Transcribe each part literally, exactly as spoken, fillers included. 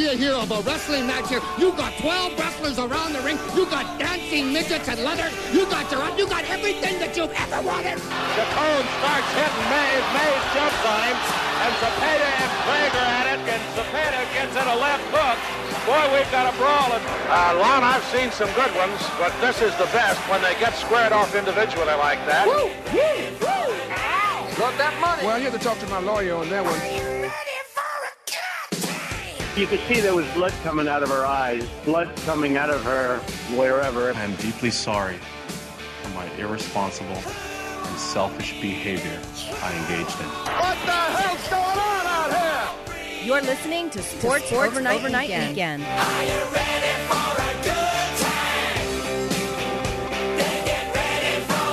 you here of a wrestling match here. You got twelve wrestlers around the ring. You got dancing midgets and leather. You got your, you got everything that you've ever wanted. Chacon starts hitting Mays. Mays jumps on him. And Zepeda and Prager at it. And Zepeda gets in a left hook. Boy, we've got a brawl. Uh, Lon, I've seen some good ones, but this is the best when they get squared off individually like that. Woo! Woo! Woo! Got that money. Well, you have to talk to my lawyer on that one. You could see there was blood coming out of her eyes, blood coming out of her wherever. I am deeply sorry for my irresponsible and selfish behavior I engaged in. What the hell's going on out here? You're listening to Sports, Sports Overnight, Overnight Weekend. Weekend. Are you ready for a good time? Then get ready for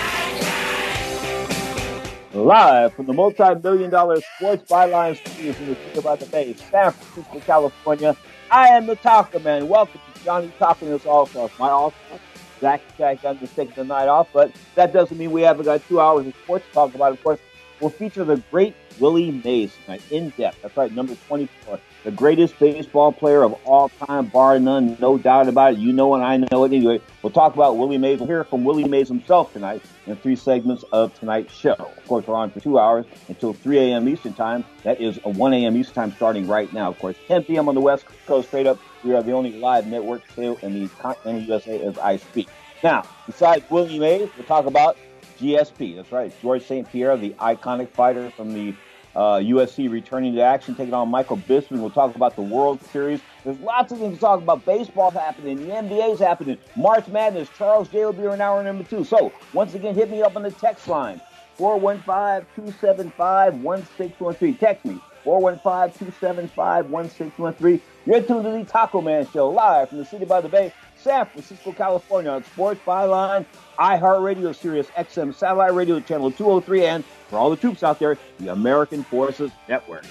the night. Live from the multi-million dollar Sports Byline Studios in the city by the Bay, San Francisco, California. I am the Taco Man. Welcome to Johnny Taco and his All-Stars. My All-Stars, Zach Jack, I'm just taking the night off, but that doesn't mean we haven't got two hours of sports to talk about. Of course, we'll feature the great Willie Mays tonight, in depth. That's right, number twenty-four. The greatest baseball player of all time, bar none, no doubt about it. You know and I know it anyway. We'll talk about Willie Mays. We'll hear from Willie Mays himself tonight in three segments of tonight's show. Of course, we're on for two hours until three a.m. Eastern Time. That is a one a.m. Eastern Time starting right now. Of course, ten p.m. on the West Coast, straight up. We are the only live network still in the continental U S A as I speak. Now, besides Willie Mays, we'll talk about G S P. That's right, George Saint Pierre, the iconic fighter from the uh, U F C, returning to action, taking on Michael Bisping. We'll talk about the World Series. There's lots of things to talk about. Baseball's happening, the N B A's happening, March Madness. Charles J will be here in hour number two. So, once again, hit me up on the text line, four one five, two seven five, one six one three. Text me, four one five, two seven five, one six one three. You're tuned to the Taco Man Show, live from the city by the Bay, San Francisco, California, on Sports Byline, iHeartRadio, Sirius X M, Satellite Radio, Channel two oh three, and for all the troops out there, the American Forces Network.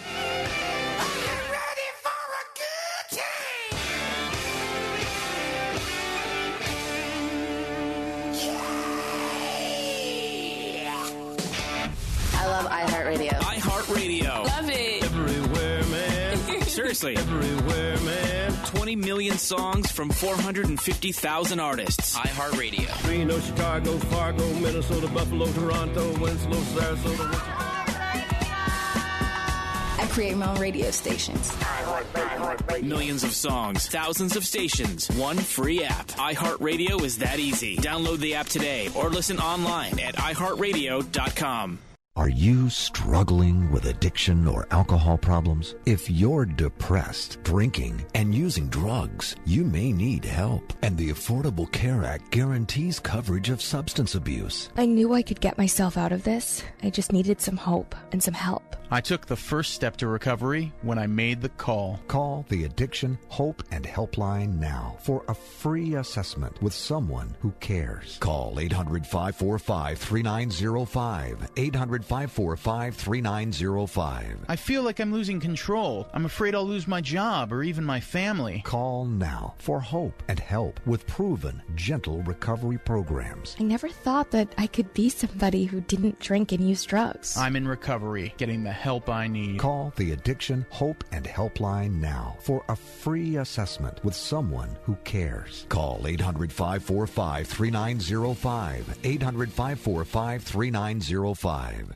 I love iHeartRadio. iHeartRadio. Love it. Everywhere, man. Seriously. Everywhere, man. twenty million songs from four hundred fifty thousand artists. iHeartRadio. Reno, Chicago, Fargo, Minnesota, Buffalo, Toronto, Winslow, Sarasota. I create my own radio stations. Millions of songs, thousands of stations, one free app. iHeartRadio is that easy. Download the app today or listen online at i heart radio dot com. Are you struggling with addiction or alcohol problems? If you're depressed, drinking, and using drugs, you may need help. And the Affordable Care Act guarantees coverage of substance abuse. I knew I could get myself out of this. I just needed some hope and some help. I took the first step to recovery when I made the call. Call the Addiction, Hope, and Helpline now for a free assessment with someone who cares. Call eight hundred, five four five, three nine zero five, eight hundred, five four five, three nine zero five. I feel like I'm losing control. I'm afraid I'll lose my job or even my family. Call now for hope and help with proven, gentle recovery programs. I never thought that I could be somebody who didn't drink and use drugs. I'm in recovery, getting the help I need. Call the Addiction, Hope, and Helpline now for a free assessment with someone who cares. Call eight hundred, five four five, three nine zero five, eight hundred, five four five, three nine zero five.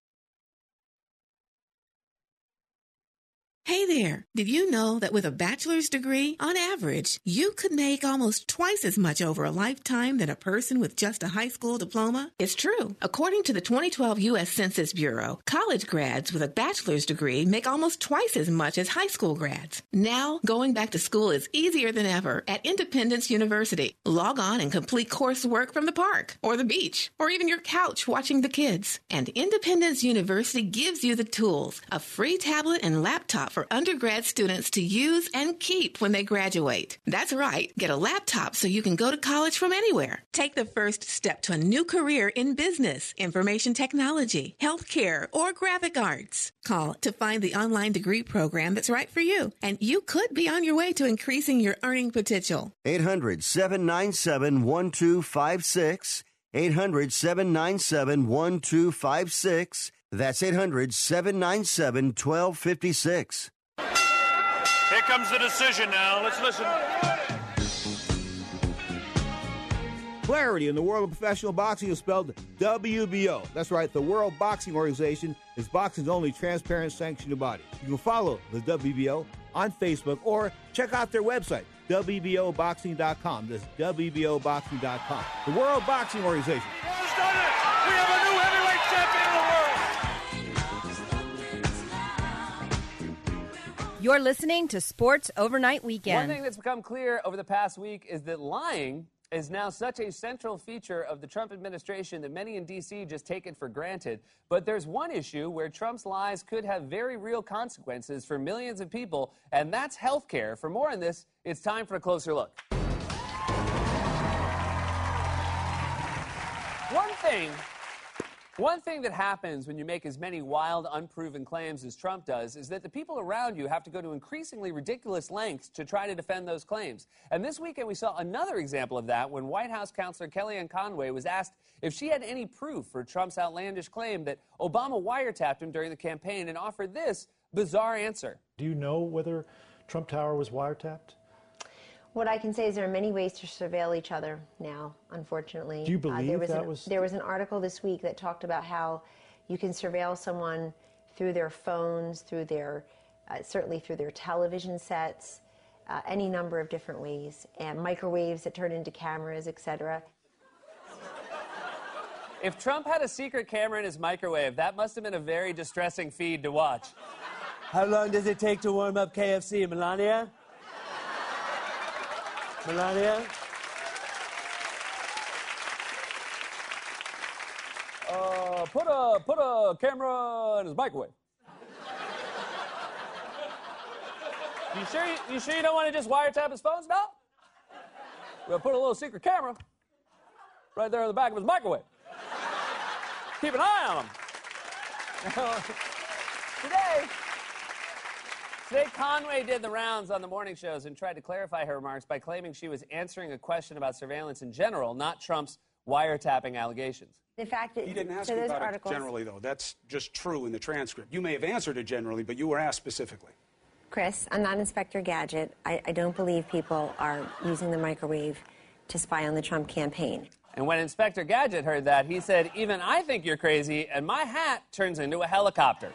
Hey there! Did you know that with a bachelor's degree, on average, you could make almost twice as much over a lifetime than a person with just a high school diploma? It's true. According to the twenty twelve U S Census Bureau, college grads with a bachelor's degree make almost twice as much as high school grads. Now, going back to school is easier than ever at Independence University. Log on and complete coursework from the park, or the beach, or even your couch watching the kids. And Independence University gives you the tools, a free tablet and laptop for undergrad students to use and keep when they graduate. That's right. Get a laptop so you can go to college from anywhere. Take the first step to a new career in business, information technology, healthcare, or graphic arts. Call to find the online degree program that's right for you, and you could be on your way to increasing your earning potential. eight hundred, seven nine seven, one two five six. eight hundred, seven nine seven, one two five six. That's eight hundred, seven nine seven, one two five six. Here comes the decision now. Let's listen. Clarity in the world of professional boxing is spelled W B O. That's right, the World Boxing Organization is boxing's only transparent sanctioned body. You can follow the W B O on Facebook or check out their website, W B O boxing dot com. That's W B O boxing dot com. The World Boxing Organization. Has done it! We have a new heavyweight champion of the world! You're listening to Sports Overnight Weekend. One thing that's become clear over the past week is that lying is now such a central feature of the Trump administration that many in D C just take it for granted. But there's one issue where Trump's lies could have very real consequences for millions of people, and that's health care. For more on this, it's time for a closer look. One thing, one thing that happens when you make as many wild, unproven claims as Trump does is that the people around you have to go to increasingly ridiculous lengths to try to defend those claims. And this weekend we saw another example of that when White House counselor Kellyanne Conway was asked if she had any proof for Trump's outlandish claim that Obama wiretapped him during the campaign, and offered this bizarre answer. Do you know whether Trump Tower was wiretapped? What I can say is there are many ways to surveil each other now, unfortunately. Do you believe uh, there was that an, was... There was an article this week that talked about how you can surveil someone through their phones, through their, uh, certainly through their television sets, uh, any number of different ways, and microwaves that turn into cameras, et cetera. If Trump had a secret camera in his microwave, that must have been a very distressing feed to watch. How long does it take to warm up K F C, Melania? Melania? Uh, put a put a camera in his microwave. You sure you, you sure you don't want to just wiretap his phones now? We'll put a little secret camera right there in the back of his microwave. Keep an eye on him. Today. Today, Conway did the rounds on the morning shows and tried to clarify her remarks by claiming she was answering a question about surveillance in general, not Trump's wiretapping allegations. The fact that He didn't ask so you those about articles, it generally, though. That's just true in the transcript. You may have answered it generally, but you were asked specifically. Chris, I'm not Inspector Gadget. I, I don't believe people are using the microwave to spy on the Trump campaign. And when Inspector Gadget heard that, he said, "Even I think you're crazy, and my hat turns into a helicopter."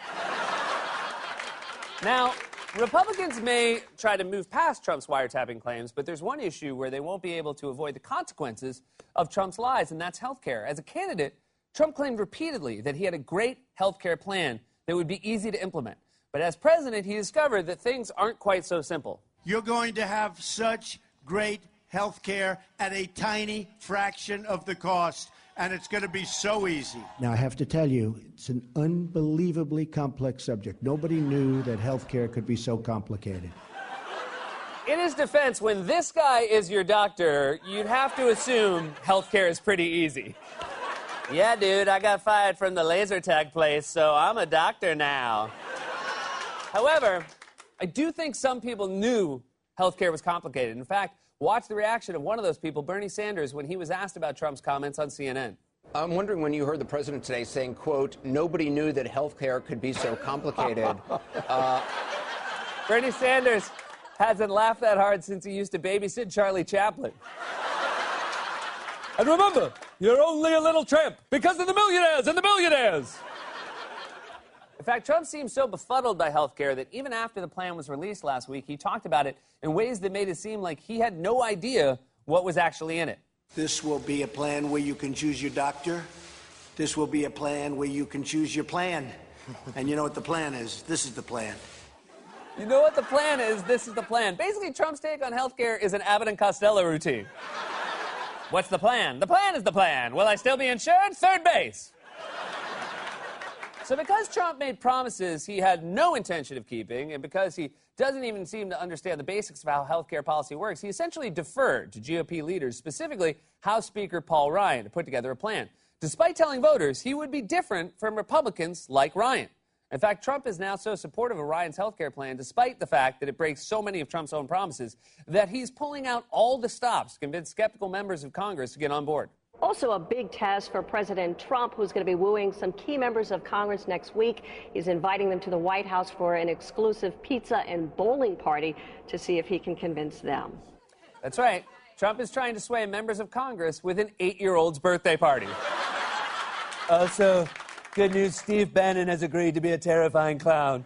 Now, Republicans may try to move past Trump's wiretapping claims, but there's one issue where they won't be able to avoid the consequences of Trump's lies, and that's health care. As a candidate, Trump claimed repeatedly that he had a great health care plan that would be easy to implement. But as president, he discovered that things aren't quite so simple. You're going to have such great health care at a tiny fraction of the cost, and it's going to be so easy. Now, I have to tell you, it's an unbelievably complex subject. Nobody knew that health care could be so complicated. In his defense, when this guy is your doctor, you'd have to assume health care is pretty easy. Yeah, dude, I got fired from the laser tag place, so I'm a doctor now. However, I do think some people knew health care was complicated. In fact, watch the reaction of one of those people, Bernie Sanders, when he was asked about Trump's comments on C N N. I'm wondering when you heard the president today saying, quote, nobody knew that health care could be so complicated. uh, Bernie Sanders hasn't laughed that hard since he used to babysit Charlie Chaplin. And remember, you're only a little tramp because of the millionaires and the billionaires. In fact, Trump seemed so befuddled by health care that even after the plan was released last week, he talked about it in ways that made it seem like he had no idea what was actually in it. This will be a plan where you can choose your doctor. This will be a plan where you can choose your plan. And you know what the plan is? This is the plan. You know what the plan is? This is the plan. Basically, Trump's take on health care is an Abbott and Costello routine. What's the plan? The plan is the plan. Will I still be insured? Third base. So because Trump made promises he had no intention of keeping, and because he doesn't even seem to understand the basics of how healthcare policy works, he essentially deferred to G O P leaders, specifically House Speaker Paul Ryan, to put together a plan, despite telling voters he would be different from Republicans like Ryan. In fact, Trump is now so supportive of Ryan's healthcare plan, despite the fact that it breaks so many of Trump's own promises, that he's pulling out all the stops to convince skeptical members of Congress to get on board. Also a big test for President Trump, who's going to be wooing some key members of Congress next week. He's inviting them to the White House for an exclusive pizza and bowling party to see if he can convince them. That's right. Trump is trying to sway members of Congress with an eight-year-old's birthday party. Also, good news, Steve Bannon has agreed to be a terrifying clown.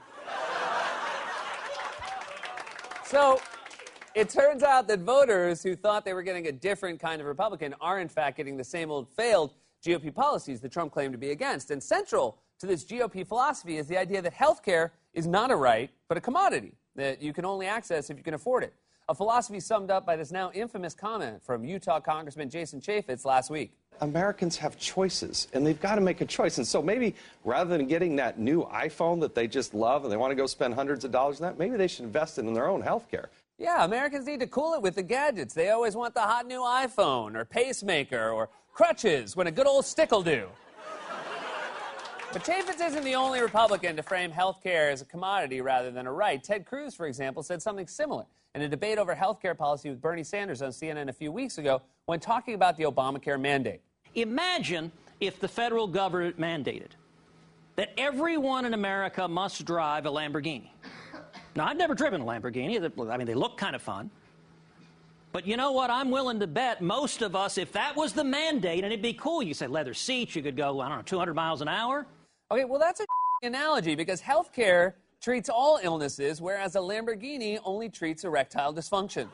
So, it turns out that voters who thought they were getting a different kind of Republican are, in fact, getting the same old failed G O P policies that Trump claimed to be against. And central to this G O P philosophy is the idea that health care is not a right, but a commodity that you can only access if you can afford it. A philosophy summed up by this now infamous comment from Utah Congressman Jason Chaffetz last week. Americans have choices, and they've got to make a choice. And so maybe rather than getting that new iPhone that they just love and they want to go spend hundreds of dollars on that, maybe they should invest in their own health care. Yeah, Americans need to cool it with the gadgets. They always want the hot new iPhone or pacemaker or crutches when a good old stick will do. But Chaffetz isn't the only Republican to frame health care as a commodity rather than a right. Ted Cruz, for example, said something similar in a debate over health care policy with Bernie Sanders on C N N a few weeks ago when talking about the Obamacare mandate. Imagine if the federal government mandated that everyone in America must drive a Lamborghini. Now, I've never driven a Lamborghini. I mean, they look kind of fun. But you know what? I'm willing to bet most of us, if that was the mandate, and it'd be cool, you said leather seats, you could go, I don't know, two hundred miles an hour. Okay, well, that's a analogy because health care treats all illnesses, whereas a Lamborghini only treats erectile dysfunction.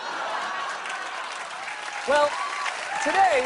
Well, today,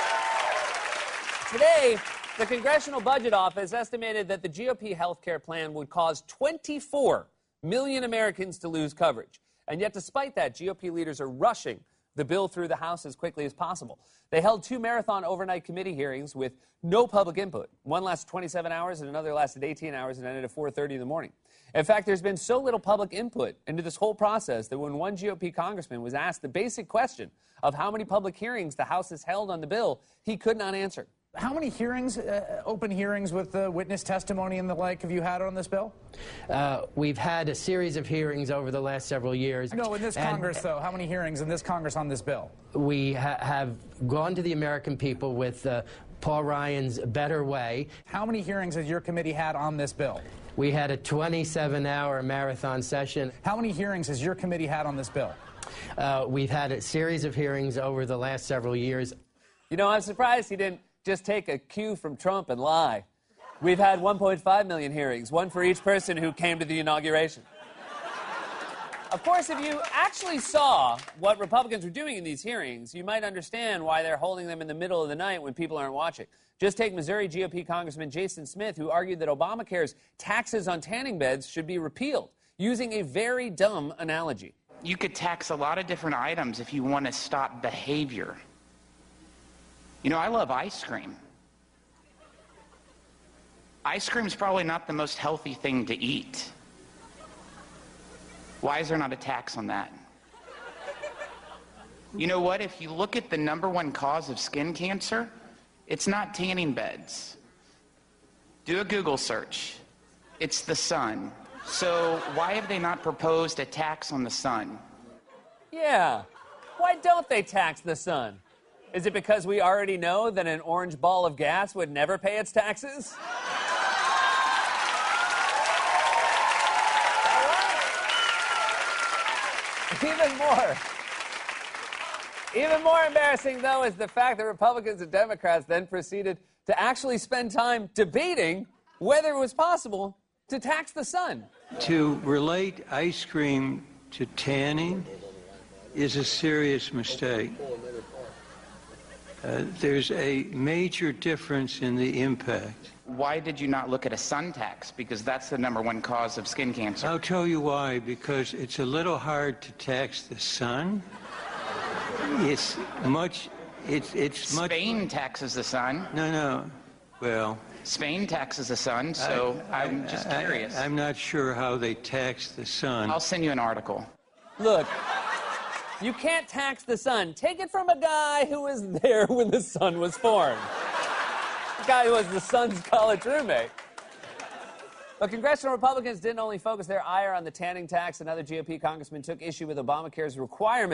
today, the Congressional Budget Office estimated that the G O P health care plan would cause twenty-four million Americans to lose coverage. And yet, despite that, G O P leaders are rushing the bill through the House as quickly as possible. They held two marathon overnight committee hearings with no public input. One lasted twenty-seven hours and another lasted eighteen hours and ended at four thirty in the morning. In fact, there's been so little public input into this whole process that when one G O P congressman was asked the basic question of how many public hearings the House has held on the bill, he could not answer. How many hearings, uh, open hearings with uh, witness testimony and the like, have you had on this bill? Uh, we've had a series of hearings over the last several years. No, in this and Congress, though, how many hearings in this Congress on this bill? We ha have gone to the American people with uh, Paul Ryan's Better Way. How many hearings has your committee had on this bill? We had a twenty-seven hour marathon session. How many hearings has your committee had on this bill? Uh, we've had a series of hearings over the last several years. You know, I'm surprised he didn't just take a cue from Trump and lie. We've had one point five million hearings, one for each person who came to the inauguration. Of course, if you actually saw what Republicans were doing in these hearings, you might understand why they're holding them in the middle of the night when people aren't watching. Just take Missouri G O P Congressman Jason Smith, who argued that Obamacare's taxes on tanning beds should be repealed, using a very dumb analogy. You could tax a lot of different items if you want to stop behavior. You know, I love ice cream. Ice cream's probably not the most healthy thing to eat. Why is there not a tax on that? You know what? If you look at the number one cause of skin cancer, it's not tanning beds. Do a Google search. It's the sun. So why have they not proposed a tax on the sun? Yeah. Why don't they tax the sun? Is it because we already know that an orange ball of gas would never pay its taxes? Even more. Even more embarrassing, though, is the fact that Republicans and Democrats then proceeded to actually spend time debating whether it was possible to tax the sun. To relate ice cream to tanning is a serious mistake. Uh, there's a major difference in the impact. Why did you not look at a sun tax? Because that's the number one cause of skin cancer. I'll tell you why. Because it's a little hard to tax the sun. It's much. It's it's much. Spain taxes the sun. No, no. Well. Spain taxes the sun. So I, I'm just I, curious. I, I'm not sure how they tax the sun. I'll send you an article. Look. You can't tax the sun. Take it from a guy who was there when the sun was formed. The guy who was the sun's college roommate. But congressional Republicans didn't only focus their ire on the tanning tax. Another G O P congressman took issue with Obamacare's requirements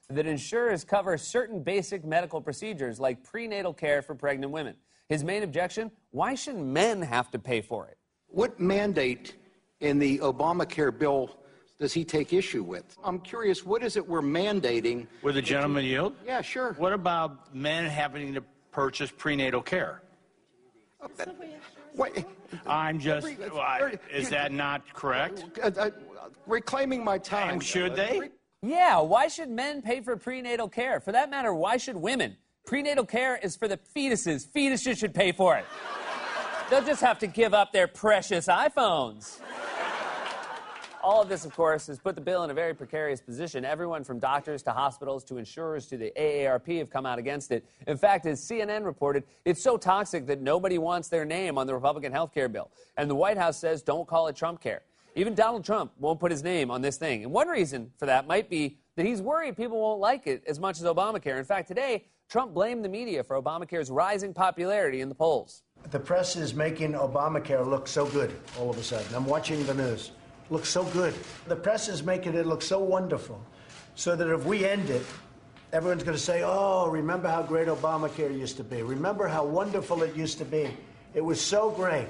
that insurers cover certain basic medical procedures like prenatal care for pregnant women. His main objection, why should men have to pay for it? What mandate in the Obamacare bill does he take issue with? I'm curious, what is it we're mandating? Would the gentleman yield? Yeah, sure. What about men having to purchase prenatal care? Uh, what? I'm just, Every- uh, is that not correct? Uh, uh, reclaiming my time. And should they? Yeah, why should men pay for prenatal care? For that matter, why should women? Prenatal care is for the fetuses. Fetuses should pay for it. They'll just have to give up their precious iPhones. All of this, of course, has put the bill in a very precarious position. Everyone from doctors to hospitals to insurers to the A A R P have come out against it. In fact, as C N N reported, it's so toxic that nobody wants their name on the Republican health care bill. And the White House says don't call it Trump care. Even Donald Trump won't put his name on this thing. And one reason for that might be that he's worried people won't like it as much as Obamacare. In fact, today, Trump blamed the media for Obamacare's rising popularity in the polls. The press is making Obamacare look so good all of a sudden. I'm watching the news. Looks so good. The press is making it look so wonderful, so that if we end it, everyone's going to say, oh, remember how great Obamacare used to be. Remember how wonderful it used to be. It was so great.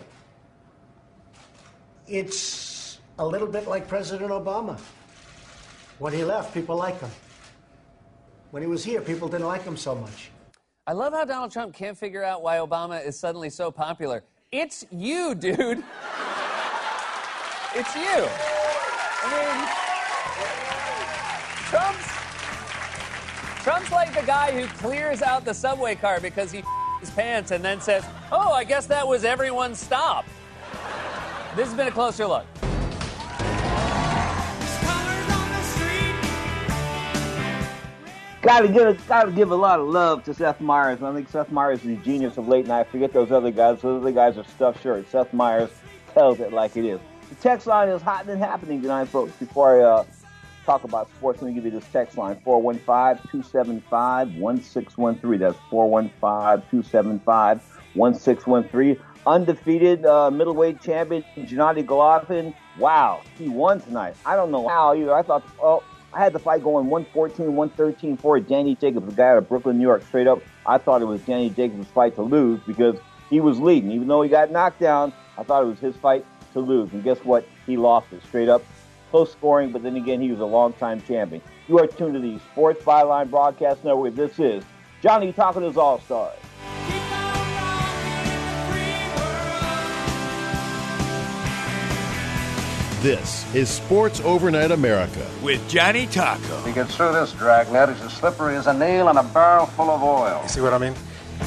It's a little bit like President Obama. When he left, people liked him. When he was here, people didn't like him so much. I love how Donald Trump can't figure out why Obama is suddenly so popular. It's you, dude. It's you. I mean, Trump's, Trump's like the guy who clears out the subway car because he f***ed his pants and then says, oh, I guess that was everyone's stop. This has been a closer look. Gotta give, gotta give a lot of love to Seth Meyers. I think Seth Meyers is the genius of late night. Forget those other guys. Those other guys are stuffed shirts. Seth Meyers tells it like it is. The text line is hot and happening tonight, folks. Before I uh, talk about sports, let me give you this text line, four one five, two seven five, one six one three. That's four one five, two seven five, one six one three. Undefeated uh, middleweight champion, Gennady Golovkin. Wow, he won tonight. I don't know how either. I thought, oh, I had the fight going one fourteen, one thirteen for Danny Jacobs, the guy out of Brooklyn, New York, straight up. I thought it was Danny Jacobs' fight to lose because he was leading. Even though he got knocked down, I thought it was his fight to lose. And guess what? He lost it straight up. Close scoring, but then again, he was a long-time champion. You are tuned to the Sports Byline Broadcast Network. This is Johnny talking to his All-Stars. This is Sports Overnight America with Johnny Taco. He gets through this dragnet, it's as slippery as a nail in a barrel full of oil. You see what I mean?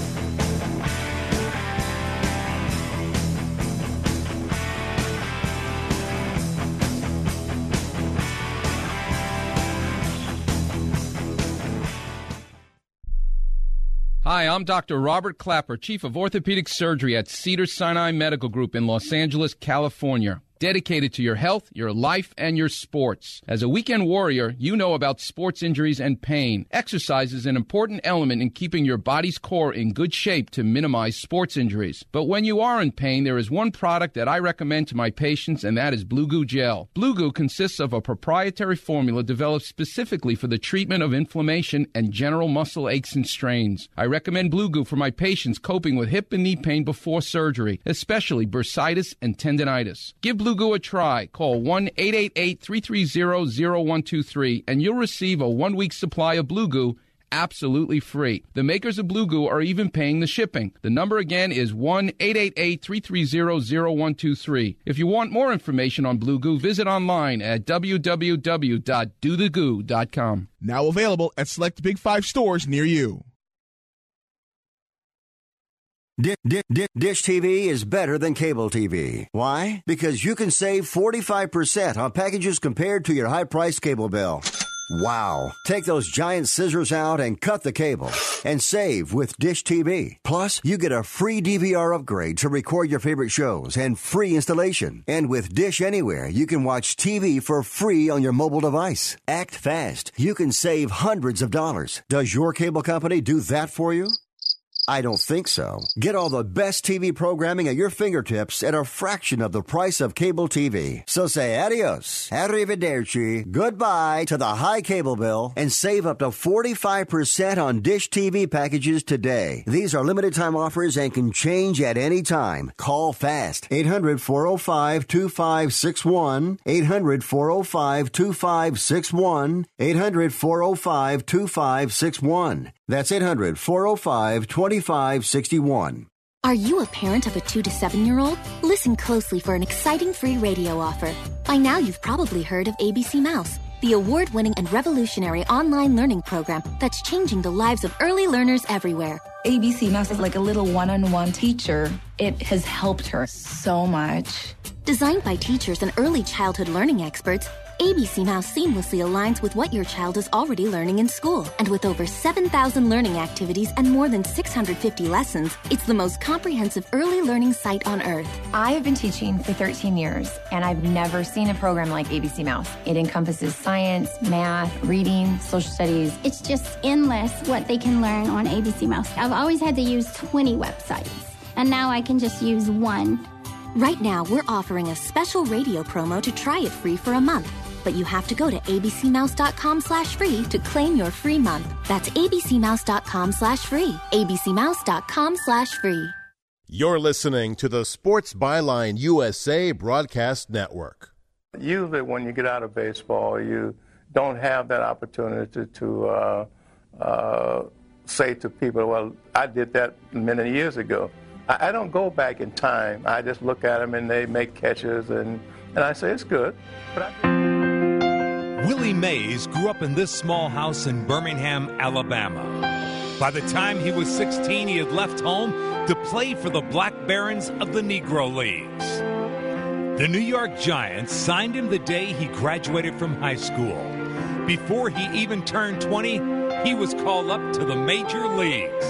Hi, I'm Doctor Robert Clapper, Chief of Orthopedic Surgery at Cedars-Sinai Medical Group in Los Angeles, California. Dedicated to your health, your life, and your sports. As a weekend warrior, you know about sports injuries and pain. Exercise is an important element in keeping your body's core in good shape to minimize sports injuries. But when you are in pain, there is one product that I recommend to my patients, and that is Blue Goo Gel. Blue Goo consists of a proprietary formula developed specifically for the treatment of inflammation and general muscle aches and strains. I recommend Blue Goo for my patients coping with hip and knee pain before surgery, especially bursitis and tendinitis. Give Blue Goo a try. Call one eight eight eight, three three zero, zero one two three and you'll receive a one-week supply of Blue Goo absolutely free. The makers of Blue Goo are even paying the shipping. The number again is one eight eight eight, three three zero, zero one two three. If you want more information on Blue Goo, visit online at w w w dot do the goo dot com. Now available at select Big Five stores near you. Di- di- di- Dish T V is better than cable T V. Why? Because you can save forty-five percent on packages compared to your high-priced cable bill. Wow. Take those giant scissors out and cut the cable and save with Dish T V. Plus, you get a free D V R upgrade to record your favorite shows and free installation. And with Dish Anywhere, you can watch T V for free on your mobile device. Act fast. You can save hundreds of dollars. Does your cable company do that for you? I don't think so. Get all the best T V programming at your fingertips at a fraction of the price of cable T V. So say adios, arrivederci, goodbye to the high cable bill and save up to forty-five percent on Dish T V packages today. These are limited time offers and can change at any time. Call fast. eight hundred, four oh five, two five six one. eight hundred, four oh five, two five six one. eight hundred, four oh five, two five six one. That's eight hundred, four oh five, two five six one. Are you a parent of a two to seven year old? Listen closely for an exciting free radio offer. By now, you've probably heard of A B C Mouse, the award-winning and revolutionary online learning program that's changing the lives of early learners everywhere. A B C Mouse is like a little one-on-one teacher. It has helped her so much. Designed by teachers and early childhood learning experts, A B C Mouse seamlessly aligns with what your child is already learning in school. And with over seven thousand learning activities and more than six hundred fifty lessons, it's the most comprehensive early learning site on earth. I have been teaching for thirteen years, and I've never seen a program like A B C Mouse. It encompasses science, math, reading, social studies. It's just endless what they can learn on A B C Mouse. I've always had to use twenty websites, and now I can just use one. Right now, we're offering a special radio promo to try it free for a month. But you have to go to abcmouse.com slash free to claim your free month. That's abcmouse.com slash free. abcmouse.com slash free. You're listening to the Sports Byline U S A Broadcast Network. Usually when you get out of baseball, you don't have that opportunity to, to uh, uh, say to people, well, I did that many years ago. I, I don't go back in time. I just look at them and they make catches, and, and I say it's good. But I... Willie Mays grew up in this small house in Birmingham, Alabama. By the time he was sixteen, he had left home to play for the Black Barons of the Negro Leagues. The New York Giants signed him the day he graduated from high school. Before he even turned twenty, he was called up to the major leagues.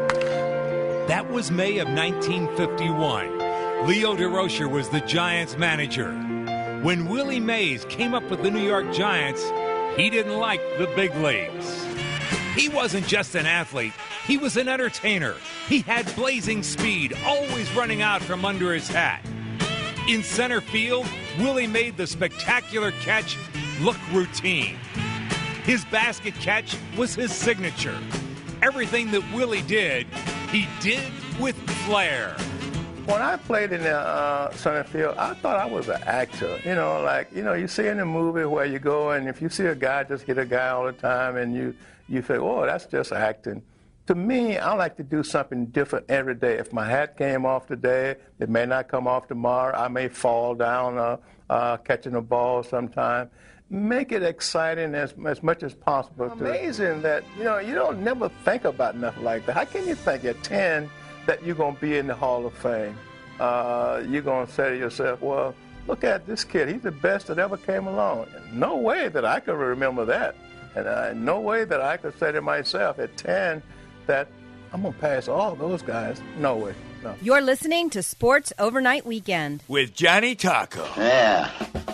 That was May of nineteen fifty-one. Leo DeRocher was the Giants' manager. When Willie Mays came up with the New York Giants, he didn't like the big leagues. He wasn't just an athlete, he was an entertainer. He had blazing speed, always running out from under his hat. In center field, Willie made the spectacular catch look routine. His basket catch was his signature. Everything that Willie did, he did with flair. When I played in the uh, center field, I thought I was an actor. You know, like, you know, you see in a movie where you go and if you see a guy just hit a guy all the time and you, you think, oh, that's just acting. To me, I like to do something different every day. If my hat came off today, it may not come off tomorrow. I may fall down uh, uh, catching a ball sometime. Make it exciting as, as much as possible. Amazing that, you know, you don't never think about nothing like that. How can you think at ten that you're going to be in the Hall of Fame? Uh, you're going to say to yourself, well, look at this kid. He's the best that ever came along. No way that I could remember that. And uh, no way that I could say to myself at ten that I'm going to pass all those guys. No way. No. You're listening to Sports Overnight Weekend with Johnny Taco. Yeah.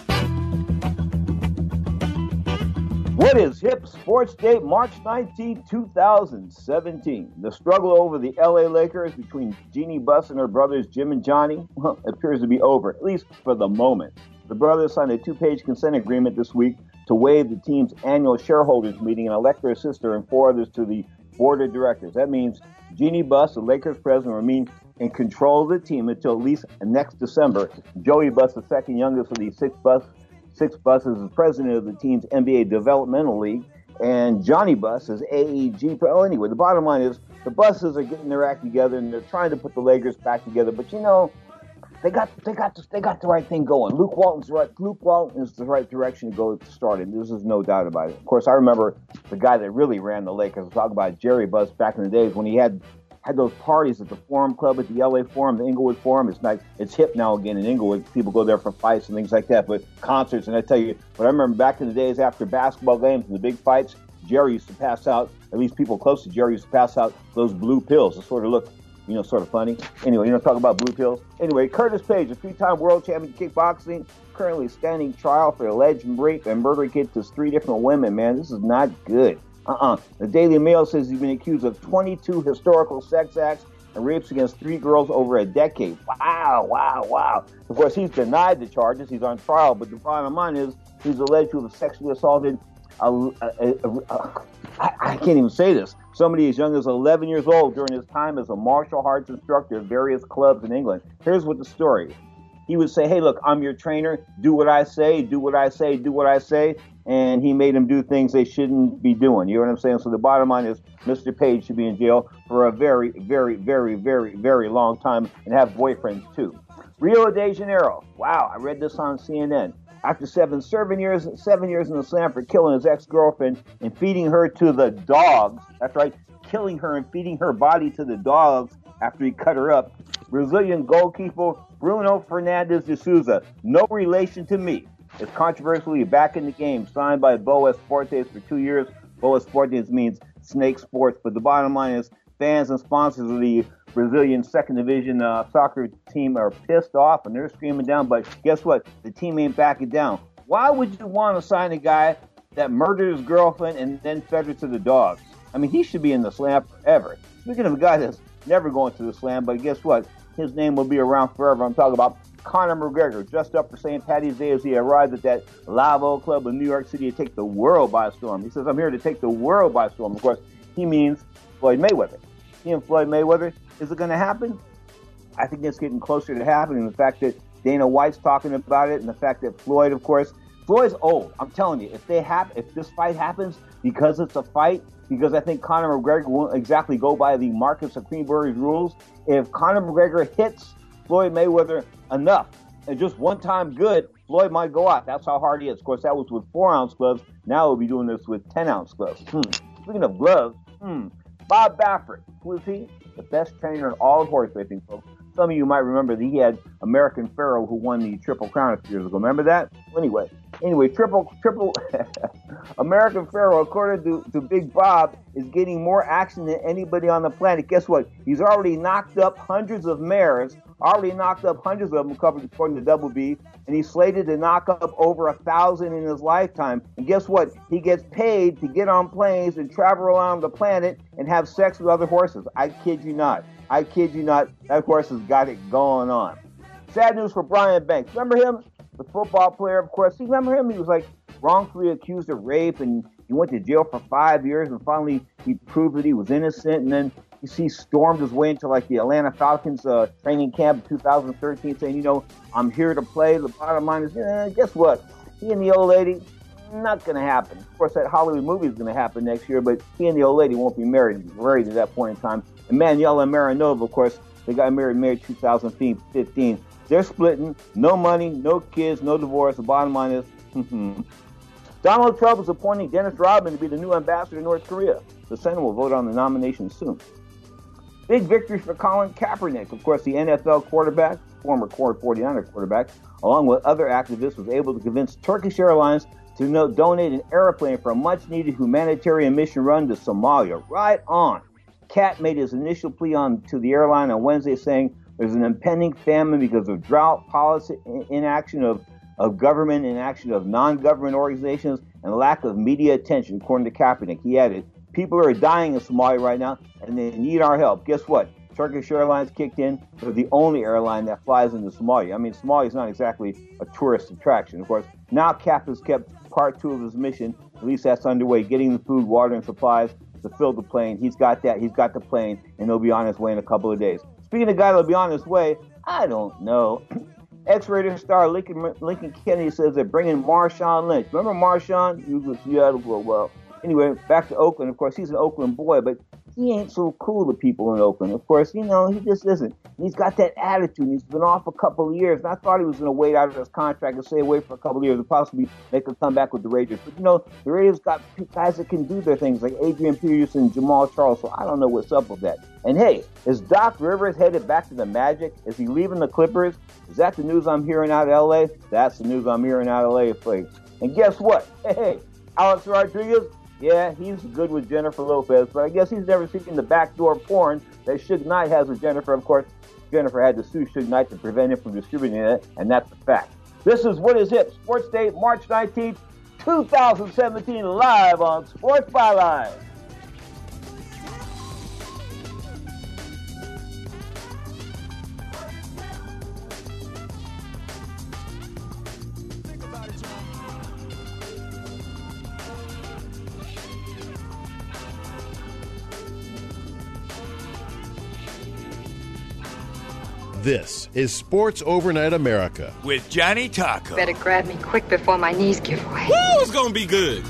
What is hip? Sports Date, March nineteenth, two thousand seventeen. The struggle over the L A Lakers between Jeannie Buss and her brothers Jim and Johnny well, appears to be over, at least for the moment. The brothers signed a two-page consent agreement this week to waive the team's annual shareholders meeting and elect their sister and four others to the board of directors. That means Jeannie Buss, the Lakers president, will remain in control of the team until at least next December. Joey Buss, the second youngest of the six Buss Six Busses is president of the team's N B A Developmental League, and Johnny Buss is A E G. Well, anyway, the bottom line is the Busses are getting their act together and they're trying to put the Lakers back together. But you know, they got they got the, they got the right thing going. Luke Walton's right. Luke Walton is the right direction to go to start it. This is no doubt about it. Of course, I remember the guy that really ran the Lakers. I'm talking about Jerry Buss back in the days when he had. had those parties at the Forum Club, at the L A Forum, the Inglewood Forum. It's nice. It's hip now again in Inglewood. People go there for fights and things like that, but concerts. And I tell you, but I remember back in the days after basketball games and the big fights, Jerry used to pass out, at least people close to Jerry used to pass out those blue pills to sort of look, you know, sort of funny. Anyway, you know, talk about blue pills. Anyway, Curtis Page, a three-time world champion in kickboxing, currently standing trial for alleged rape and murder kits to three different women, man. This is not good. Uh-uh. The Daily Mail says he's been accused of twenty-two historical sex acts and rapes against three girls over a decade. Wow, wow, wow. Of course, he's denied the charges. He's on trial, but the bottom line is he's alleged to have sexually assaulted, a, a, a, a, a, I, I can't even say this, somebody as young as eleven years old during his time as a martial arts instructor at various clubs in England. Here's what the story is. He would say, hey, look, I'm your trainer. Do what I say, do what I say, do what I say. And he made them do things they shouldn't be doing. You know what I'm saying? So the bottom line is Mister Page should be in jail for a very, very, very, very, very long time and have boyfriends, too. Rio de Janeiro. Wow, I read this on C N N. After seven, seven years, seven years in the slam for killing his ex-girlfriend and feeding her to the dogs. That's right, killing her and feeding her body to the dogs after he cut her up. Brazilian goalkeeper Bruno Fernandes de Souza, no relation to me, is controversially back in the game, signed by Boa Esportes for two years. Boa Esportes means snake sports, but the bottom line is fans and sponsors of the Brazilian second division uh, soccer team are pissed off and they're screaming down, but guess what? The team ain't backing down. Why would you want to sign a guy that murdered his girlfriend and then fed her to the dogs? I mean, he should be in the slam forever. Speaking of a guy that's never going to the slam, but guess what? His name will be around forever. I'm talking about Conor McGregor, dressed up for Saint Patty's Day as he arrived at that Live Oak Club in New York City to take the world by storm. He says, I'm here to take the world by storm. Of course, he means Floyd Mayweather. He and Floyd Mayweather, is it going to happen? I think it's getting closer to happening. The fact that Dana White's talking about it and the fact that Floyd, of course, Floyd's old. I'm telling you, if they have, if this fight happens because it's a fight, because I think Conor McGregor won't exactly go by the Marcus of Queensbury's rules. If Conor McGregor hits Floyd Mayweather enough, and just one time good, Floyd might go out. That's how hard he is. Of course, that was with four-ounce gloves. Now we'll be doing this with ten-ounce gloves. Hmm. Speaking of gloves, hmm. Bob Baffert, who is he? The best trainer in all of horse racing, folks. Some of you might remember that he had American Pharoah, who won the Triple Crown a few years ago. Remember that? Anyway, anyway, triple, triple, American Pharoah, according to, to Big Bob, is getting more action than anybody on the planet. Guess what? He's already knocked up hundreds of mares, already knocked up hundreds of them, according to Double B, and he's slated to knock up over a thousand in his lifetime. And guess what? He gets paid to get on planes and travel around the planet and have sex with other horses. I kid you not. I kid you not, that horse has got it going on. Sad news for Brian Banks. Remember him? The football player, of course. You remember him? He was like wrongfully accused of rape and he went to jail for five years and finally he proved that he was innocent. And then you see stormed his way into like the Atlanta Falcons uh, training camp in two thousand thirteen saying, you know, I'm here to play. The bottom line is, eh, guess what? He and the old lady, not going to happen. Of course, that Hollywood movie is going to happen next year, but he and the old lady won't be married, married at that point in time. And Manuela Marinova, of course, they got married in May two thousand fifteen. They're splitting. No money, no kids, no divorce. The bottom line is, Donald Trump is appointing Dennis Rodman to be the new ambassador to North Korea. The Senate will vote on the nomination soon. Big victory for Colin Kaepernick. Of course, the N F L quarterback, former forty-niner quarterback, along with other activists, was able to convince Turkish Airlines to no, donate an airplane for a much-needed humanitarian mission run to Somalia. Right on. Cat made his initial plea on to the airline on Wednesday, saying there's an impending famine because of drought, policy inaction of, of government, inaction of non-government organizations, and lack of media attention, according to Kaepernick. He added, people are dying in Somalia right now, and they need our help. Guess what? Turkish Airlines kicked in. They're the only airline that flies into Somalia. I mean, Somalia is not exactly a tourist attraction. Of course, now Cap has kept part two of his mission. At least that's underway, getting the food, water, and supplies to fill the plane. He's got that. He's got the plane, and he'll be on his way in a couple of days. Speaking of guy that'll be on his way, I don't know. X-rated star Lincoln, Lincoln Kennedy says they're bringing Marshawn Lynch. Remember Marshawn? He was with Seattle for a while. Anyway, back to Oakland. Of course, he's an Oakland boy, but he ain't so cool to people in Oakland. Of course, you know, he just isn't. And he's got that attitude. He's been off a couple of years. And I thought he was going to wait out of his contract and stay away for a couple of years and possibly make a comeback with the Raiders. But, you know, the Raiders got guys that can do their things, like Adrian Peterson, Jamal Charles. So I don't know what's up with that. And, hey, is Doc Rivers headed back to the Magic? Is he leaving the Clippers? Is that the news I'm hearing out of L A? That's the news I'm hearing out of L A, folks. And guess what? Hey, hey, Alex Rodriguez, yeah, he's good with Jennifer Lopez, but I guess he's never seen the backdoor porn that Suge Knight has with Jennifer. Of course, Jennifer had to sue Suge Knight to prevent him from distributing it, and that's a fact. This is What Is Hip, Sports Day, March nineteenth, two thousand seventeen live on Sports Byline. This is Sports Overnight America with Johnny Taco. Better grab me quick before my knees give way. Woo, it's gonna be good.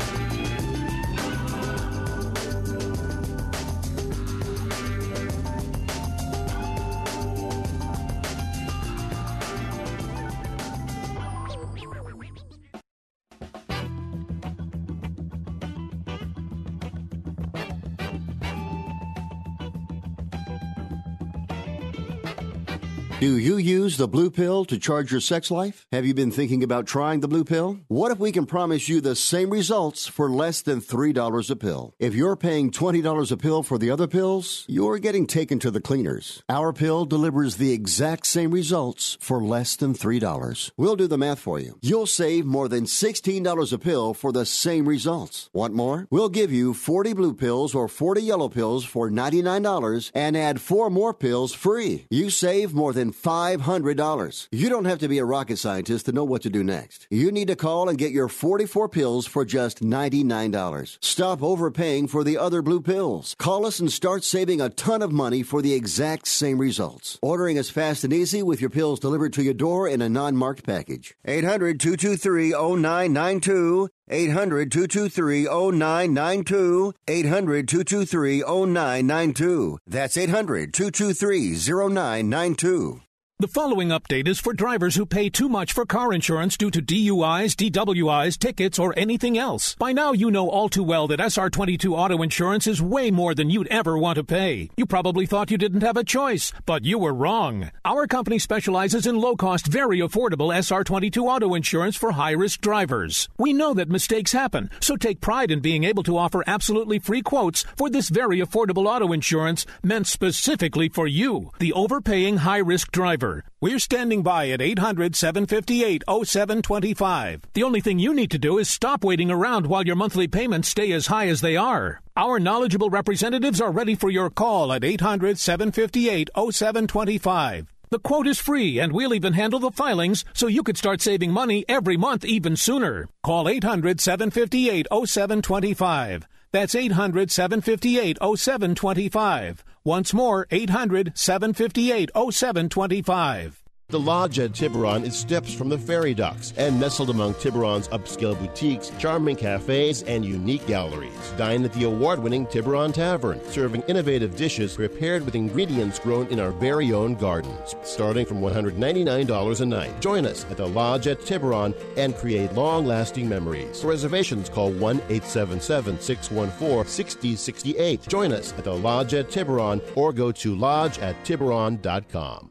Do you use the Blue Pill to charge your sex life? Have you been thinking about trying the Blue Pill? What if we can promise you the same results for less than three dollars a pill? If you're paying twenty dollars a pill for the other pills, you're getting taken to the cleaners. Our pill delivers the exact same results for less than three dollars. We'll do the math for you. You'll save more than sixteen dollars a pill for the same results. Want more? We'll give you forty blue pills or forty yellow pills for ninety-nine dollars and add four more pills free. You save more than five hundred dollars. You don't have to be a rocket scientist to know what to do next. You need to call and get your forty-four pills for just ninety-nine dollars. Stop overpaying for the other blue pills. Call us and start saving a ton of money for the exact same results. Ordering is fast and easy with your pills delivered to your door in a non-marked package. eight hundred, two two three, oh nine nine two. eight hundred, two two three, oh nine nine two. eight hundred, two two three, oh nine nine two. That's eight hundred, two two three, oh nine nine two. The following update is for drivers who pay too much for car insurance due to D U Is, D W Is, tickets, or anything else. By now, you know all too well that S R twenty-two auto insurance is way more than you'd ever want to pay. You probably thought you didn't have a choice, but you were wrong. Our company specializes in low-cost, very affordable S R twenty-two auto insurance for high-risk drivers. We know that mistakes happen, so take pride in being able to offer absolutely free quotes for this very affordable auto insurance meant specifically for you, the overpaying high-risk driver. We're standing by at eight hundred, seven five eight, oh seven two five. The only thing you need to do is stop waiting around while your monthly payments stay as high as they are. Our knowledgeable representatives are ready for your call at eight hundred, seven five eight, oh seven two five. The quote is free, and we'll even handle the filings so you could start saving money every month even sooner. Call eight hundred, seven five eight, oh seven two five. That's eight hundred, seven five eight, oh seven two five. Once more, eight hundred, seven five eight, oh seven two five. The Lodge at Tiburon is steps from the ferry docks and nestled among Tiburon's upscale boutiques, charming cafes, and unique galleries. Dine at the award-winning Tiburon Tavern, serving innovative dishes prepared with ingredients grown in our very own gardens, starting from one hundred ninety-nine dollars a night. Join us at the Lodge at Tiburon and create long-lasting memories. For reservations, call one eight seven seven, six one four, six oh six eight. Join us at the Lodge at Tiburon or go to lodge at tiburon dot com.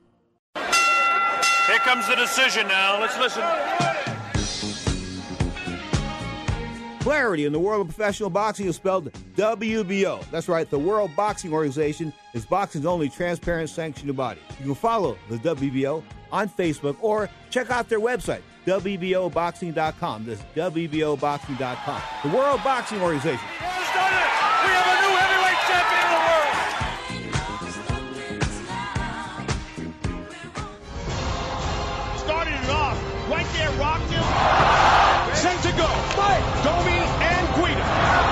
Here comes the decision now. Let's listen. Clarity in the world of professional boxing is spelled W B O. That's right, the World Boxing Organization is boxing's only transparent sanctioned body. You can follow the W B O on Facebook or check out their website, W B O boxing dot com. That's W B O boxing dot com. The World Boxing Organization. Who's done it? We have a new heavyweight champion of the world. Started it off. Right there, rocked him. Sent to go. Fight. Domi and Guida.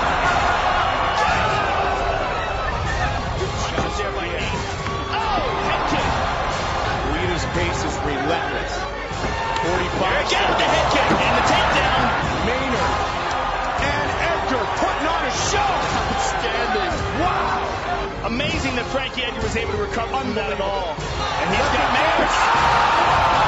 Good shot there by Hayes. Oh, head kick. Guida's pace is relentless. forty-five. Again, the head kick and the takedown. Maynard. And Edgar putting on a show. Outstanding. Wow. Amazing that Frankie Edgar was able to recover from that at all. And he's got Maynard.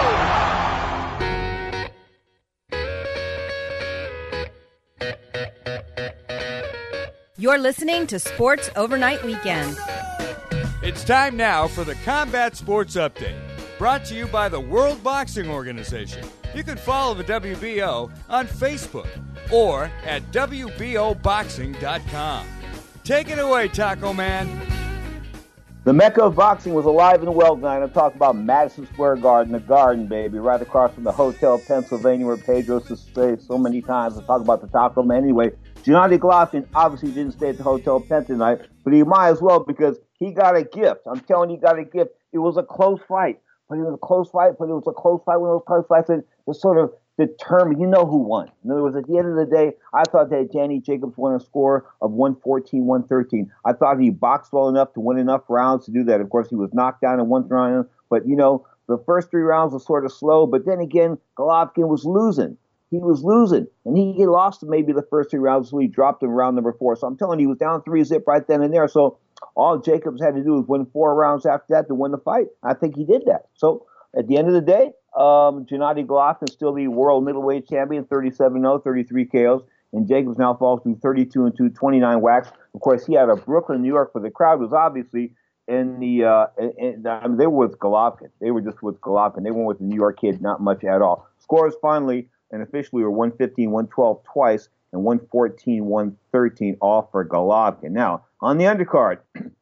You're listening to Sports Overnight Weekend. It's time now for the Combat Sports Update, brought to you by the World Boxing Organization. You can follow the W B O on Facebook or at W B O boxing dot com. Take it away, Taco Man. The Mecca of boxing was alive and well tonight. I'm talking about Madison Square Garden, the Garden, baby, right across from the Hotel Pennsylvania, where Pedro used to stay so many times. I talk about the Taco Man. Anyway, Gennady Golovkin obviously didn't stay at the Hotel Penn tonight, but he might as well because he got a gift. I'm telling you, he got a gift. It was a close fight, but it was a close fight, but it was a close fight. One of those close fights that was sort of determined. You know who won. In other words, at the end of the day, I thought that Danny Jacobs won a score of one fourteen, one thirteen. I thought he boxed well enough to win enough rounds to do that. Of course, he was knocked down in one round, but, you know, the first three rounds were sort of slow, but then again, Golovkin was losing. He was losing, and he, he lost maybe the first three rounds, so he dropped him round number four. So I'm telling you, he was down three zip right then and there. So all Jacobs had to do was win four rounds after that to win the fight. I think he did that. So at the end of the day, um, Gennady Golovkin is still the world middleweight champion, thirty-seven oh, thirty-three K Os, and Jacobs now falls to thirty-two and two, twenty-nine whacks. Of course, he had a Brooklyn, New York, but the crowd was obviously in the, uh, in, in, I mean, they were with Golovkin. They were just with Golovkin. They weren't with the New York kid, not much at all. Scores finally and officially were one fifteen, one twelve twice, and one fourteen, one thirteen all for Golovkin. Now, on the undercard,